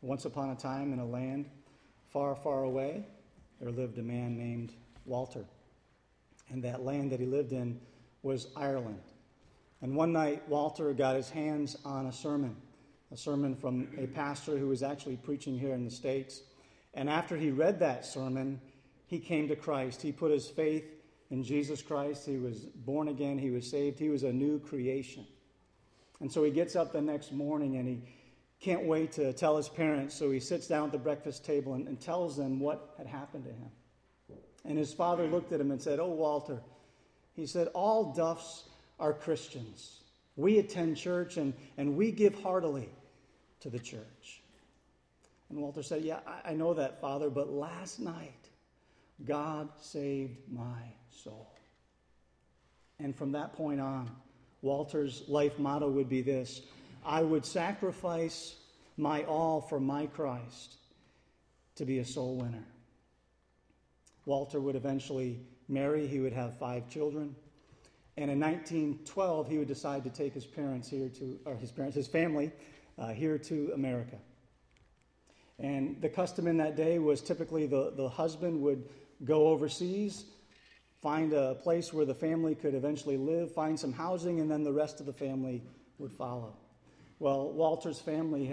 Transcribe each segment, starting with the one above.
Once upon a time in a land far, far away, there lived a man named Walter. And that land that he lived in was Ireland. And one night, Walter got his hands on a sermon from a pastor who was actually preaching here in the States. And after he read that sermon, he came to Christ. He put his faith in Jesus Christ. He was born again. He was saved. He was a new creation. And so he gets up the next morning and he can't wait to tell his parents. So he sits down at the breakfast table and tells them what had happened to him. And his father looked at him and said, "Oh, Walter," he said, "all Duffs are Christians. We attend church and we give heartily to the church." And Walter said, "Yeah, I know that, Father, but last night God saved my soul." And from that point on, Walter's life motto would be this: I would sacrifice my all for my Christ to be a soul winner. Walter would eventually marry. He would have 5 children. And in 1912, he would decide to take his family here to America. And the custom in that day was typically the husband would go overseas, find a place where the family could eventually live, find some housing, and then the rest of the family would follow. Well, Walter's family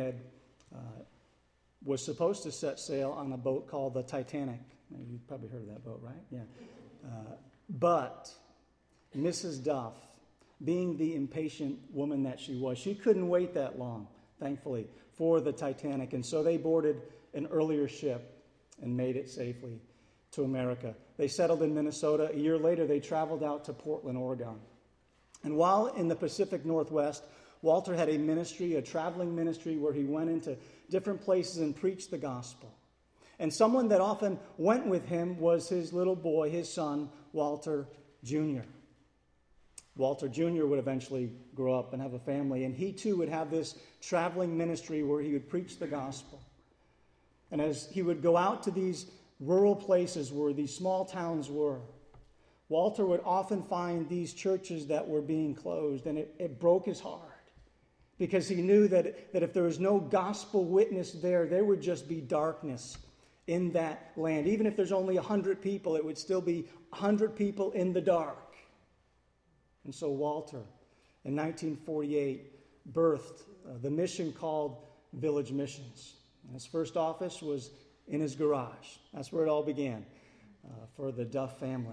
was supposed to set sail on a boat called the Titanic. You've probably heard of that boat, right? Yeah. But Mrs. Duff, being the impatient woman that she was, she couldn't wait that long, thankfully, for the Titanic. And so they boarded an earlier ship and made it safely to America. They settled in Minnesota. A year later, they traveled out to Portland, Oregon. And while in the Pacific Northwest, Walter had a ministry, a traveling ministry, where he went into different places and preached the gospel. And someone that often went with him was his little boy, his son, Walter Jr. Walter Jr. would eventually grow up and have a family, and he too would have this traveling ministry where he would preach the gospel. And as he would go out to these rural places where these small towns were, Walter would often find these churches that were being closed, and it broke his heart, because he knew that if there was no gospel witness there would just be darkness in that land. Even if there's only 100 people, it would still be 100 people in the dark. And so Walter, in 1948, birthed the mission called Village Missions. And his first office was in his garage. That's where it all began for the Duff family.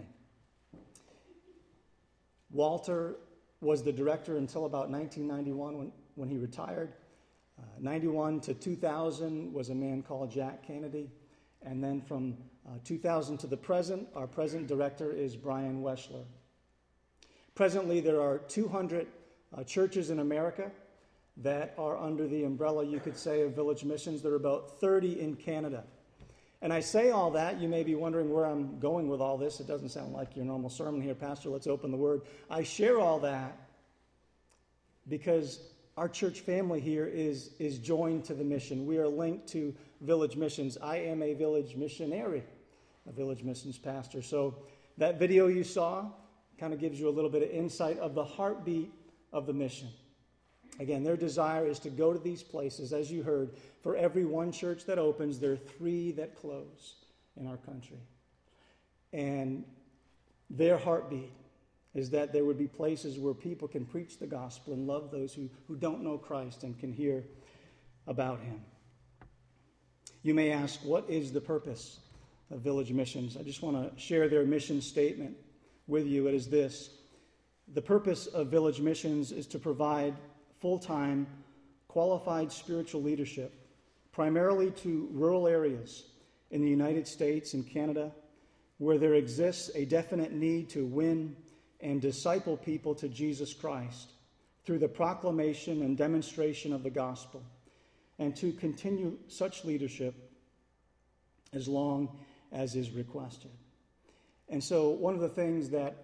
Walter was the director until about 1991 when he retired. 91 to 2000 was a man called Jack Kennedy. And then from 2000 to the present, our present director is Brian Weschler. Presently, there are 200 churches in America that are under the umbrella, you could say, of Village Missions. There are about 30 in Canada. And I say all that, you may be wondering where I'm going with all this. It doesn't sound like your normal sermon here, Pastor. Let's open the Word. I share all that because our church family here is joined to the mission. We are linked to Village Missions. I am a Village missionary, a Village Missions pastor. So that video you saw kind of gives you a little bit of insight of the heartbeat of the mission. Again, their desire is to go to these places. As you heard, for every one church that opens, there are 3 that close in our country. And their heartbeat is that there would be places where people can preach the gospel and love those who don't know Christ and can hear about him. You may ask, what is the purpose of Village Missions? I just want to share their mission statement with you. It is this: the purpose of Village Missions is to provide full-time, qualified spiritual leadership, primarily to rural areas in the United States and Canada, where there exists a definite need to win and disciple people to Jesus Christ through the proclamation and demonstration of the gospel, and to continue such leadership as long as is requested. And so one of the things that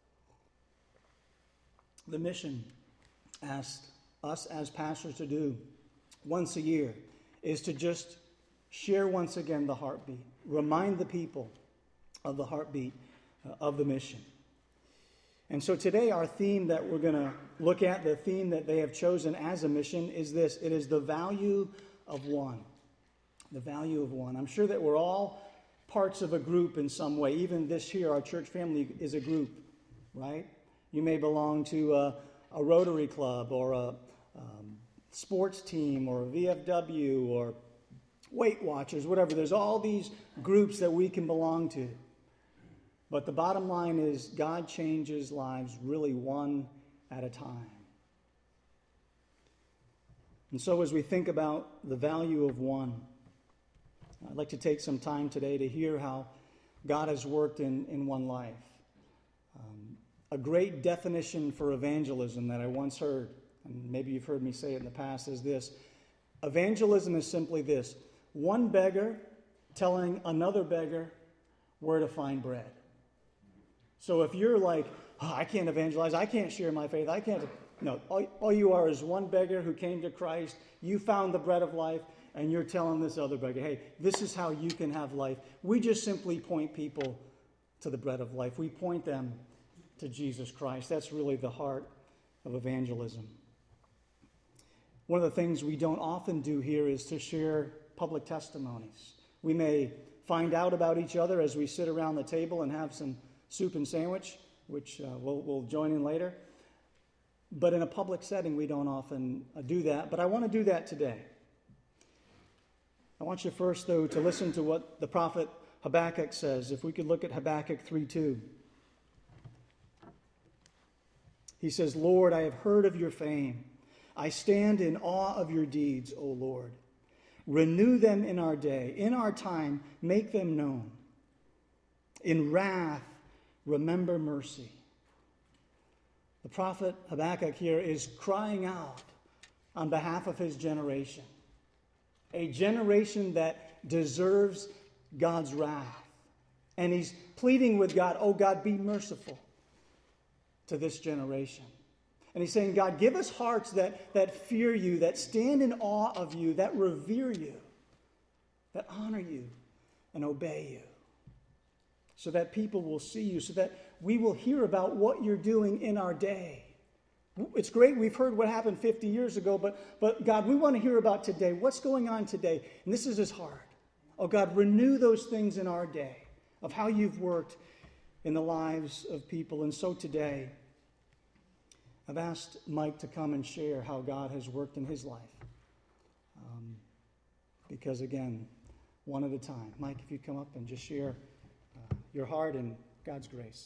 the mission asked us as pastors to do once a year is to just share once again the heartbeat, remind the people of the heartbeat of the mission. And so today our theme that we're going to look at, the theme that they have chosen as a mission, is this: it is the value of one. The value of one. I'm sure that we're all parts of a group in some way. Even this here, our church family is a group, right? You may belong to a Rotary Club or a sports team or a VFW or Weight Watchers, whatever. There's all these groups that we can belong to. But the bottom line is God changes lives really one at a time. And so as we think about the value of one, I'd like to take some time today to hear how God has worked in one life. A great definition for evangelism that I once heard, and maybe you've heard me say it in the past, is this. Evangelism is simply this: one beggar telling another beggar where to find bread. So if you're like, oh, I can't evangelize, I can't share my faith, I can't... No, all you are is one beggar who came to Christ. You found the bread of life, and you're telling this other beggar, hey, this is how you can have life. We just simply point people to the bread of life. We point them to Jesus Christ. That's really the heart of evangelism. One of the things we don't often do here is to share public testimonies. We may find out about each other as we sit around the table and have some soup and sandwich, which we'll join in later. But in a public setting, we don't often do that. But I want to do that today. I want you first, though, to listen to what the prophet Habakkuk says. If we could look at Habakkuk 3:2. He says, Lord, I have heard of your fame. I stand in awe of your deeds, O Lord. Renew them in our day. In our time, make them known. In wrath, remember mercy. The prophet Habakkuk here is crying out on behalf of his generation. A generation that deserves God's wrath. And he's pleading with God, oh God, be merciful to this generation. And he's saying, God, give us hearts that fear you, that stand in awe of you, that revere you, that honor you and obey you. So that people will see you, so that we will hear about what you're doing in our day. It's great we've heard what happened 50 years ago, but God, we want to hear about today. What's going on today? And this is his heart. Oh God, renew those things in our day of how you've worked in the lives of people. And so today, I've asked Mike to come and share how God has worked in his life. Because again, one at a time. Mike, if you come up and just share your heart and God's grace.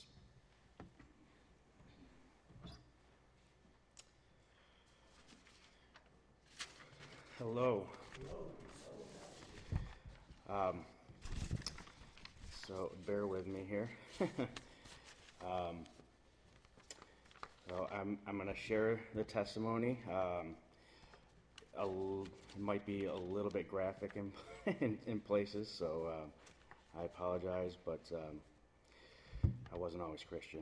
Hello. So bear with me here. So I'm going to share the testimony. It might be a little bit graphic in places, so I apologize, but I wasn't always Christian.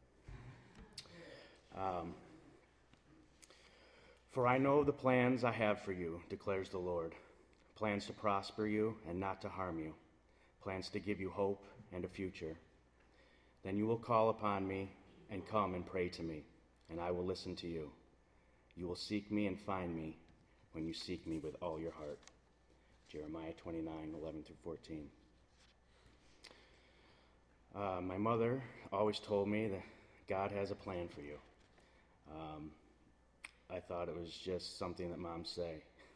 For I know the plans I have for you, declares the Lord. Plans to prosper you and not to harm you. Plans to give you hope and a future. Then you will call upon me and come and pray to me, and I will listen to you. You will seek me and find me when you seek me with all your heart. Jeremiah 29:11-14. My mother always told me that God has a plan for you. I thought it was just something that moms say.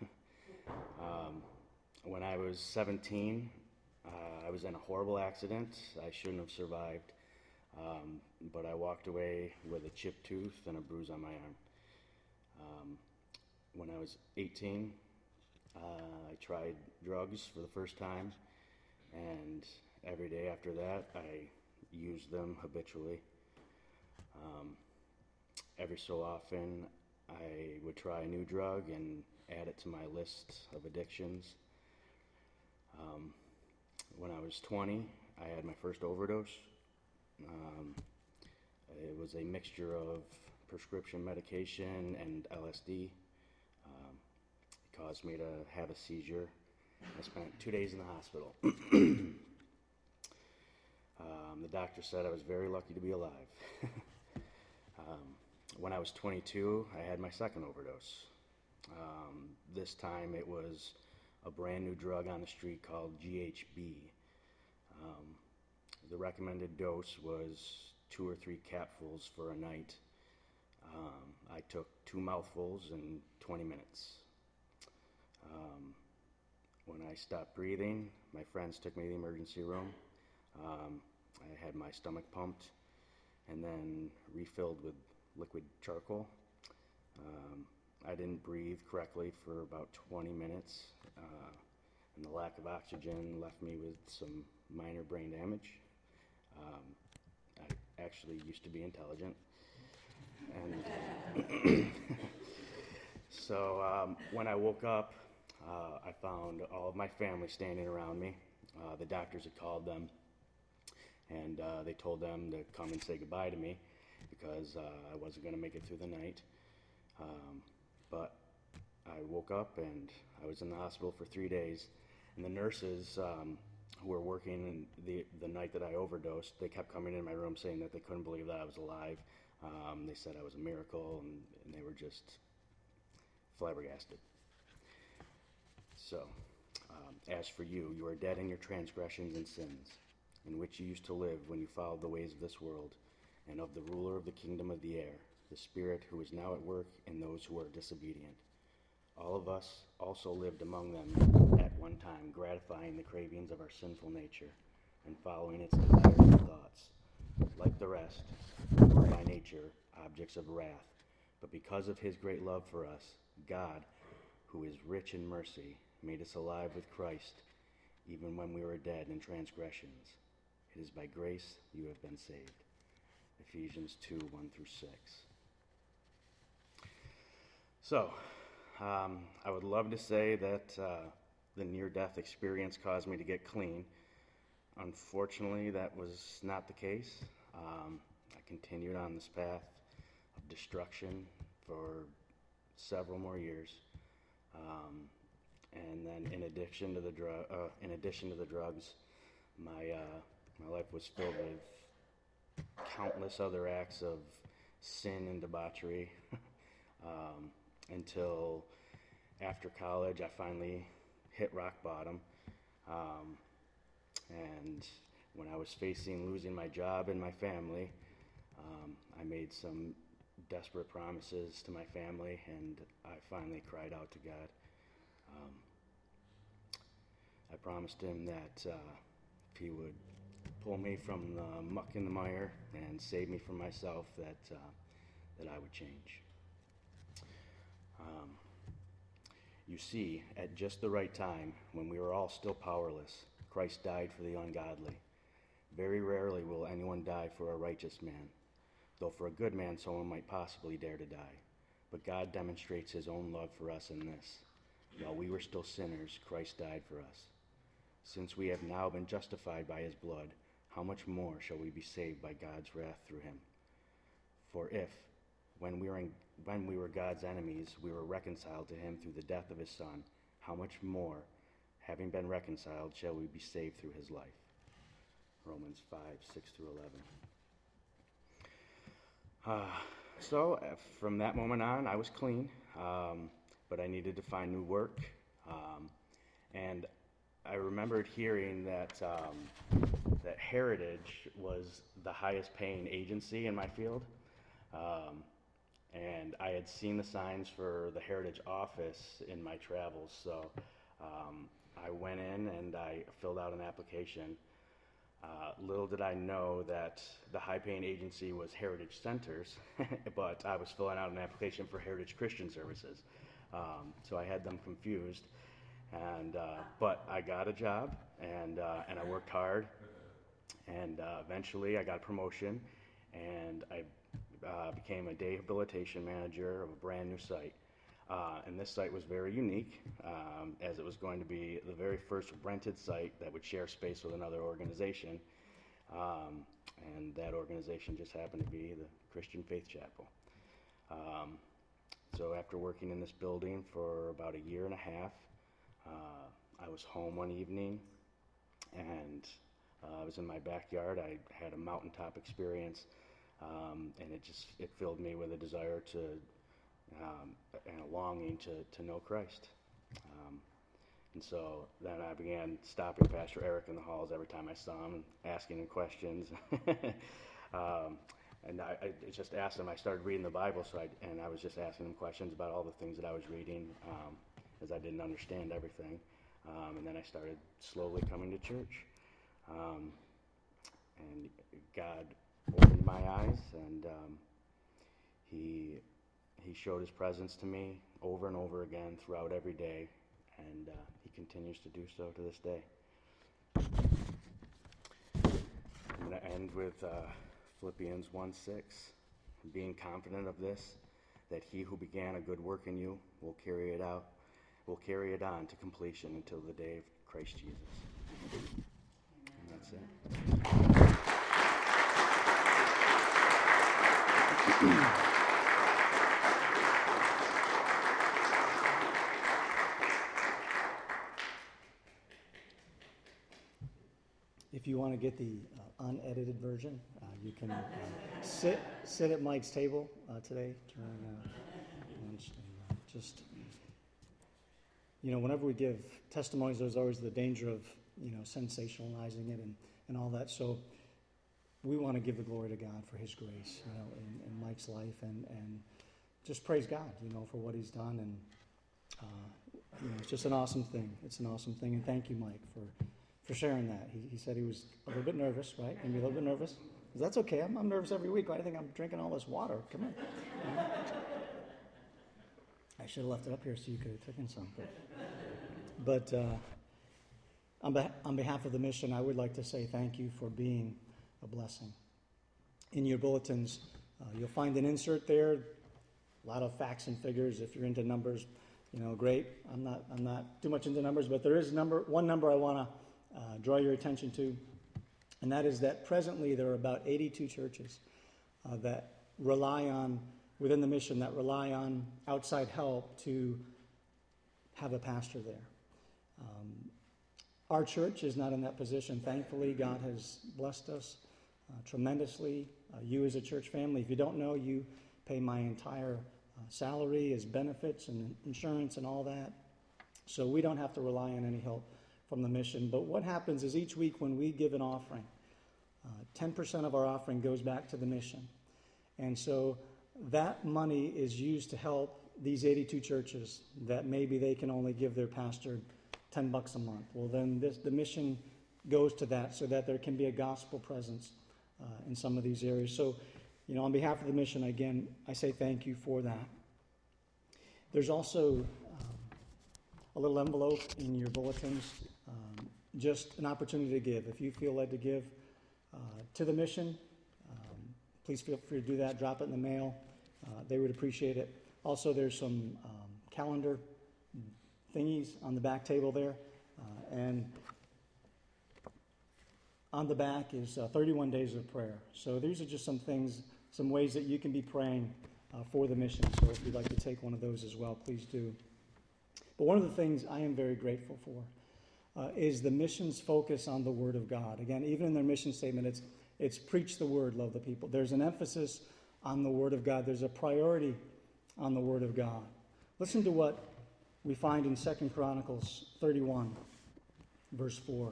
When I was 17, I was in a horrible accident. I shouldn't have survived, but I walked away with a chipped tooth and a bruise on my arm. When I was 18, I tried drugs for the first time, and every day after that, I used them habitually. Every so often, I would try a new drug and add it to my list of addictions. When I was 20, I had my first overdose. It was a mixture of prescription medication and LSD. It caused me to have a seizure. I spent 2 days in the hospital. The doctor said I was very lucky to be alive. When I was 22, I had my second overdose. This time it was a brand new drug on the street called GHB. The recommended dose was 2 or 3 capfuls for a night. I took 2 mouthfuls in 20 minutes. When I stopped breathing, my friends took me to the emergency room. I had my stomach pumped and then refilled with liquid charcoal. I didn't breathe correctly for about 20 minutes, and the lack of oxygen left me with some minor brain damage. I actually used to be intelligent. And so when I woke up, I found all of my family standing around me. The doctors had called them, and they told them to come and say goodbye to me because I wasn't going to make it through the night. But I woke up and I was in the hospital for 3 days, and the nurses who were working the night that I overdosed, they kept coming in my room saying that they couldn't believe that I was alive. They said I was a miracle, and they were just flabbergasted. So, as for you, you are dead in your transgressions and sins, in which you used to live when you followed the ways of this world, and of the ruler of the kingdom of the air, the Spirit who is now at work in those who are disobedient. All of us also lived among them at one time, gratifying the cravings of our sinful nature, and following its desires and thoughts. Like the rest, we were by nature objects of wrath, but because of his great love for us, God, who is rich in mercy, made us alive with Christ, even when we were dead in transgressions. It is by grace you have been saved. Ephesians 2, 1 through 6. So, I would love to say that the near-death experience caused me to get clean. Unfortunately, that was not the case. I continued on this path of destruction for several more years. And then in addition to the drugs, my life was filled with countless other acts of sin and debauchery until after college I finally hit rock bottom. And when I was facing losing my job and my family, I made some desperate promises to my family, and I finally cried out to God. I promised him that if he would pull me from the muck and the mire and save me from myself, that I would change. You see, at just the right time, when we were all still powerless, Christ died for the ungodly. Very rarely will anyone die for a righteous man, though for a good man someone might possibly dare to die. But God demonstrates his own love for us in this: while we were still sinners, Christ died for us. Since we have now been justified by his blood, how much more shall we be saved by God's wrath through him? For if, when we were God's enemies, we were reconciled to him through the death of his Son, how much more, having been reconciled, shall we be saved through his life? Romans 5, 6 through 11. So from that moment on, I was clean, but I needed to find new work. And I remembered hearing that Heritage was the highest paying agency in my field. And I had seen the signs for the Heritage office in my travels, so I went in and I filled out an application. Little did I know that the high-paying agency was Heritage Centers, but I was filling out an application for Heritage Christian Services. So I had them confused, but I got a job, and I worked hard, and eventually I got a promotion, and I became a rehabilitation manager of a brand new site. And this site was very unique, as it was going to be the very first rented site that would share space with another organization. And that organization just happened to be the Christian Faith Chapel. So after working in this building for about a year and a half, I was home one evening, and I was in my backyard. I had a mountaintop experience, and it filled me with a desire to and a longing to know Christ. And so then I began stopping Pastor Eric in the halls every time I saw him, asking him questions. And I just asked him. I started reading the Bible, and I was just asking him questions about all the things that I was reading, as I didn't understand everything. And then I started slowly coming to church. And God opened my eyes, and He showed His presence to me over and over again throughout every day, and He continues to do so to this day. I'm going to end with Philippians 1:6, being confident of this, that He who began a good work in you will carry it on to completion until the day of Christ Jesus. And that's it. If you want to get the unedited version, you can sit at Mike's table today during lunch. And, just, whenever we give testimonies, there's always the danger of, sensationalizing it and all that. So we want to give the glory to God for His grace, in Mike's life, and just praise God, for what He's done. And, it's just an awesome thing. It's an awesome thing. And thank you, Mike, for sharing that. He said he was a little bit nervous, right? Maybe a little bit nervous. That's okay. I'm nervous every week. Why do you think I'm drinking all this water? Come on. I should have left it up here so you could have taken some. But on behalf of the mission, I would like to say thank you for being a blessing. In your bulletins, you'll find an insert there. A lot of facts and figures. If you're into numbers, great. I'm not too much into numbers, but there is one number I want to draw your attention to, and that is that presently there are about 82 churches that rely on, within the mission, that rely on outside help to have a pastor there. Our church is not in that position. Thankfully, God has blessed us tremendously. You as a church family, if you don't know, you pay my entire salary as benefits and insurance and all that. So we don't have to rely on any help from the mission. But what happens is each week when we give an offering, 10% of our offering goes back to the mission. And so that money is used to help these 82 churches that maybe they can only give their pastor $10 a month. Well, then the mission goes to that so that there can be a gospel presence in some of these areas. So, on behalf of the mission, again, I say thank you for that. There's also a little envelope in your bulletins, just an opportunity to give. If you feel led to give to the mission, please feel free to do that. Drop it in the mail. They would appreciate it. Also, there's some calendar thingies on the back table there. And on the back is 31 days of prayer. So these are just some things, some ways that you can be praying for the mission. So if you'd like to take one of those as well, please do. But one of the things I am very grateful for is the mission's focus on the Word of God. Again, even in their mission statement, it's preach the Word, love the people. There's an emphasis on the Word of God. There's a priority on the Word of God. Listen to what we find in 2 Chronicles 31, verse 4. It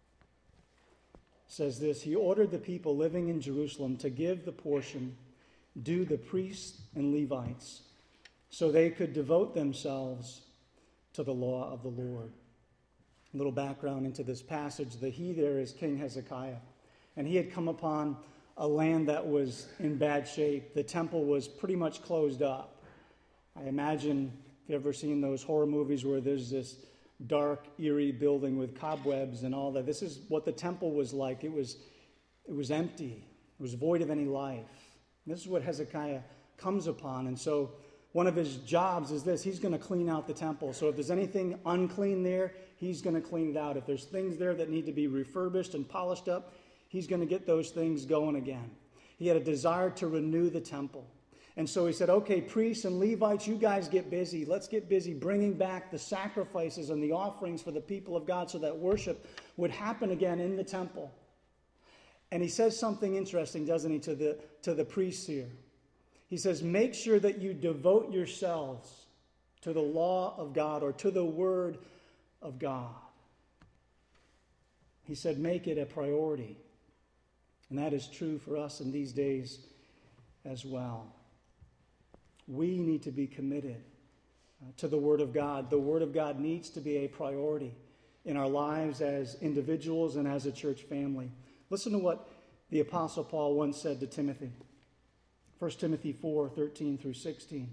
says this: He ordered the people living in Jerusalem to give the portion due the priests and Levites so they could devote themselves to the law of the Lord. A little background into this passage. The he there is King Hezekiah. And he had come upon a land that was in bad shape. The temple was pretty much closed up. I imagine, if you've ever seen those horror movies where there's this dark, eerie building with cobwebs and all that, this is what the temple was like. It was empty. It was void of any life. And this is what Hezekiah comes upon. And so one of his jobs is this: he's going to clean out the temple. So if there's anything unclean there, he's going to clean it out. If there's things there that need to be refurbished and polished up, he's going to get those things going again. He had a desire to renew the temple. And so he said, okay, priests and Levites, you guys get busy. Let's get busy bringing back the sacrifices and the offerings for the people of God so that worship would happen again in the temple. And he says something interesting, doesn't he, to the priests here. He says, make sure that you devote yourselves to the law of God, or to the word of God. He said, make it a priority. And that is true for us in these days as well. We need to be committed to the Word of God. The Word of God needs to be a priority in our lives as individuals and as a church family. Listen to what the Apostle Paul once said to Timothy. 1 Timothy 4:13 through 16.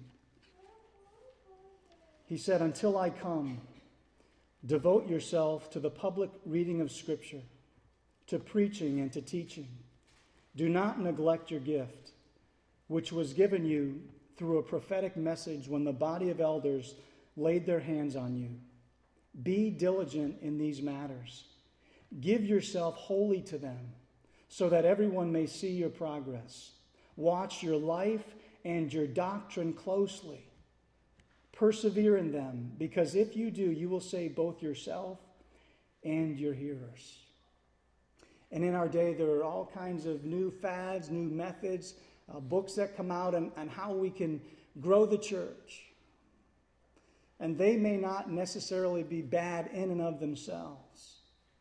He said, until I come, devote yourself to the public reading of Scripture, to preaching and to teaching. Do not neglect your gift, which was given you through a prophetic message when the body of elders laid their hands on you. Be diligent in these matters. Give yourself wholly to them, so that everyone may see your progress. Watch your life and your doctrine closely. Persevere in them, because if you do, you will save both yourself and your hearers. And in our day, there are all kinds of new fads, new methods, books that come out on how we can grow the church. And they may not necessarily be bad in and of themselves.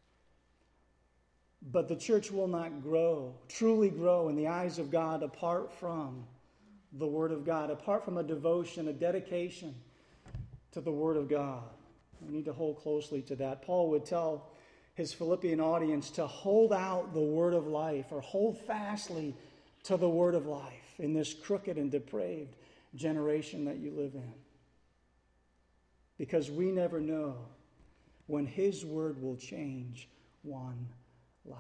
But the church will not grow, truly grow in the eyes of God apart from the Word of God, apart from a devotion, a dedication to the Word of God. We need to hold closely to that. Paul would tell his Philippian audience to hold out the word of life, or hold fastly to the word of life in this crooked and depraved generation that you live in. Because we never know when his word will change one life.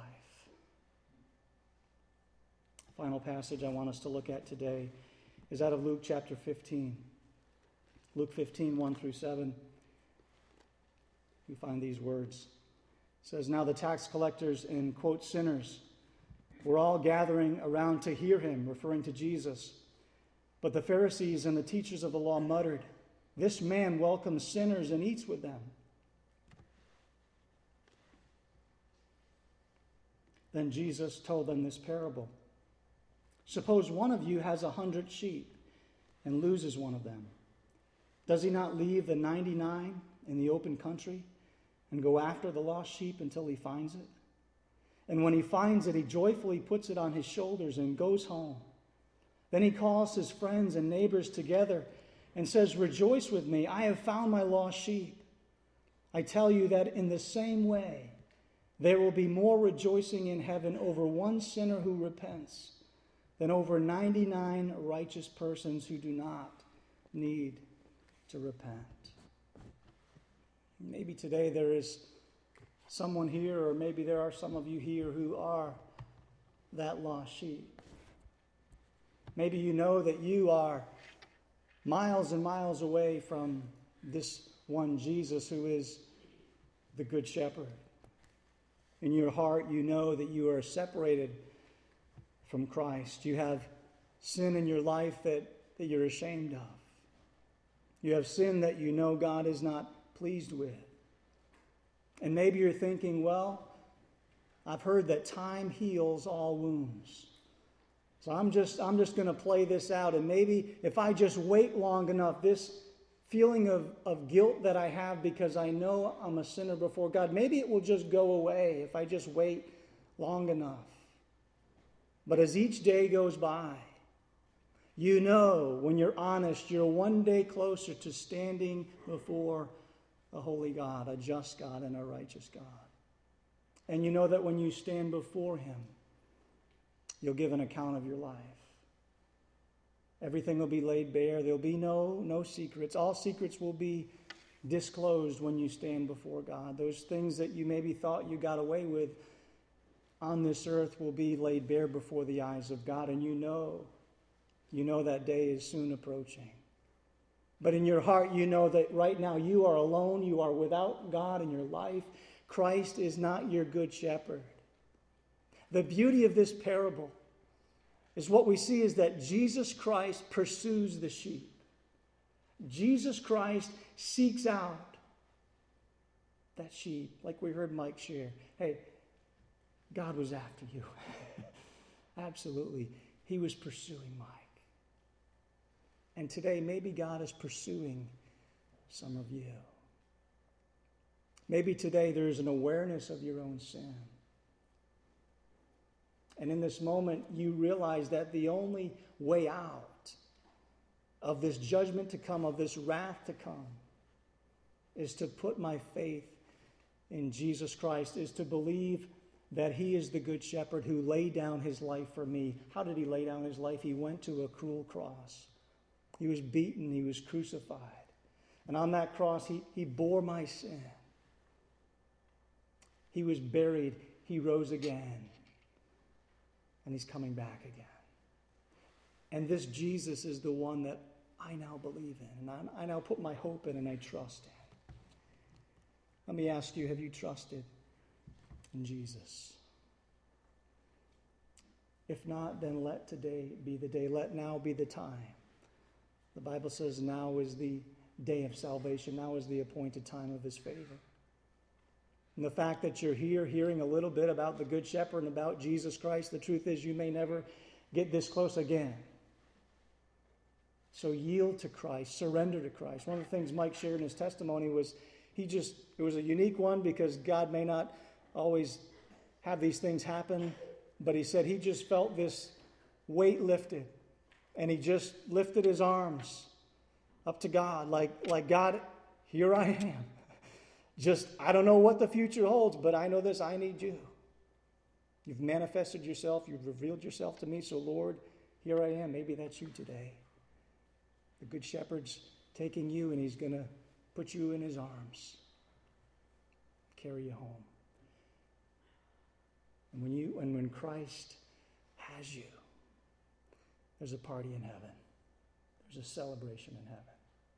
The final passage I want us to look at today is out of Luke chapter 15. Luke 15, 1 through 7. You find these words. It says, now the tax collectors and, quote, sinners were all gathering around to hear him, referring to Jesus. But the Pharisees and the teachers of the law muttered, this man welcomes sinners and eats with them. Then Jesus told them this parable. Suppose one of you has 100 sheep and loses one of them. Does he not leave the 99 in the open country and go after the lost sheep until he finds it? And when he finds it, he joyfully puts it on his shoulders and goes home. Then he calls his friends and neighbors together and says, rejoice with me, I have found my lost sheep. I tell you that in the same way, there will be more rejoicing in heaven over one sinner who repents than over 99 righteous persons who do not need to repent. Maybe today there is someone here, or maybe there are some of you here who are that lost sheep. Maybe you know that you are miles and miles away from this one Jesus who is the Good Shepherd. In your heart, you know that you are separated from Christ. You have sin in your life that you're ashamed of. You have sin that you know God is not pleased with. And maybe you're thinking, well, I've heard that time heals all wounds. So I'm just going to play this out. And maybe if I just wait long enough, this feeling of guilt that I have because I know I'm a sinner before God, maybe it will just go away if I just wait long enough. But as each day goes by, you know, when you're honest, you're one day closer to standing before a holy God, a just God, and a righteous God. And you know that when you stand before him, you'll give an account of your life. Everything will be laid bare. There'll be no secrets. All secrets will be disclosed when you stand before God. Those things that you maybe thought you got away with on this earth will be laid bare before the eyes of God. And you know that day is soon approaching. But in your heart, you know that right now you are alone. You are without God in your life. Christ is not your good shepherd. The beauty of this parable is what we see is that Jesus Christ pursues the sheep. Jesus Christ seeks out that sheep. Like we heard Mike share. Hey, God was after you. Absolutely. He was pursuing Mike. And today, maybe God is pursuing some of you. Maybe today there is an awareness of your own sin. And in this moment, you realize that the only way out of this judgment to come, of this wrath to come, is to put my faith in Jesus Christ, is to believe that he is the good shepherd who laid down his life for me. How did he lay down his life? He went to a cruel cross. He was beaten. He was crucified. And on that cross, he bore my sin. He was buried. He rose again. And he's coming back again. And this Jesus is the one that I now believe in, and I now put my hope in and I trust in. Let me ask you, have you trusted in Jesus? If not, then let today be the day. Let now be the time. The Bible says now is the day of salvation. Now is the appointed time of his favor. And the fact that you're here hearing a little bit about the Good Shepherd and about Jesus Christ, the truth is you may never get this close again. So yield to Christ, surrender to Christ. One of the things Mike shared in his testimony was it was a unique one because God may not always have these things happen, but he said he just felt this weight lifted, and he just lifted his arms up to God, like God, here I am. Just, I don't know what the future holds, but I know this, I need you. You've manifested yourself, you've revealed yourself to me, so Lord, here I am. Maybe that's you today. The Good Shepherd's taking you, and he's going to put you in his arms, carry you home. And when Christ has you, there's a party in heaven. There's a celebration in heaven.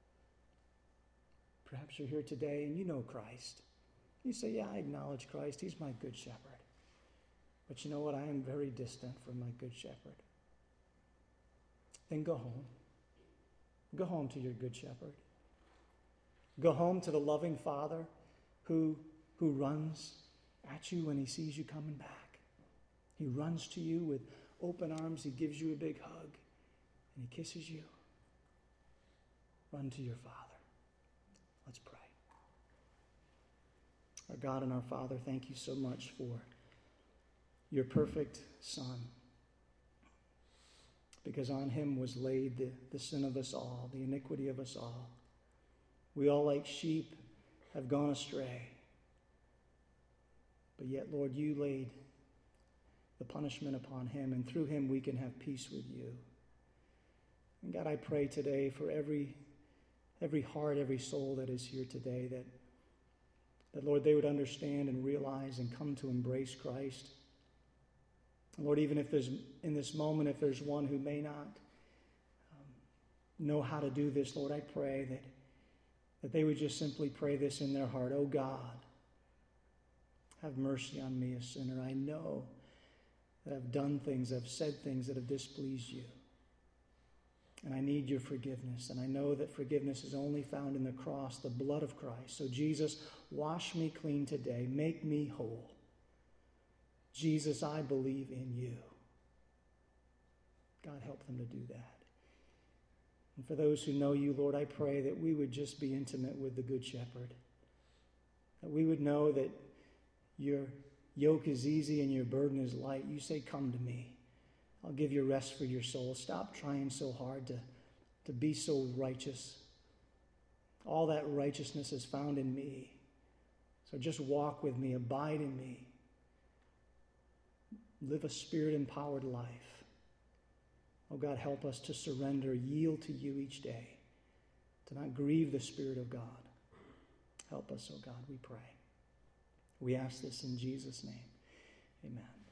Perhaps you're here today and you know Christ. You say, yeah, I acknowledge Christ. He's my good shepherd. But you know what? I am very distant from my good shepherd. Then go home. Go home to your good shepherd. Go home to the loving Father who runs at you when he sees you coming back. He runs to you with open arms. He gives you a big hug, and he kisses you. Run to your Father. Let's pray. Our God and our Father, thank you so much for your perfect Son, because on him was laid the sin of us all, the iniquity of us all. We all, like sheep, have gone astray. But yet, Lord, you laid the punishment upon him, and through him we can have peace with you. And God, I pray today for every heart, every soul that is here today, that Lord, they would understand and realize and come to embrace Christ. Lord, even if there's, in this moment, if there's one who may not know how to do this, Lord, I pray that they would just simply pray this in their heart. Oh God, have mercy on me, a sinner. I know that I've done things, I've said things that have displeased you. And I need your forgiveness. And I know that forgiveness is only found in the cross, the blood of Christ. So Jesus, wash me clean today. Make me whole. Jesus, I believe in you. God, help them to do that. And for those who know you, Lord, I pray that we would just be intimate with the Good Shepherd. That we would know that your yoke is easy and your burden is light. You say, come to me. I'll give you rest for your soul. Stop trying so hard to be so righteous. All that righteousness is found in me. So just walk with me, abide in me. Live a spirit-empowered life. Oh God, help us to surrender, yield to you each day, to not grieve the Spirit of God. Help us, oh God, we pray. We ask this in Jesus' name. Amen.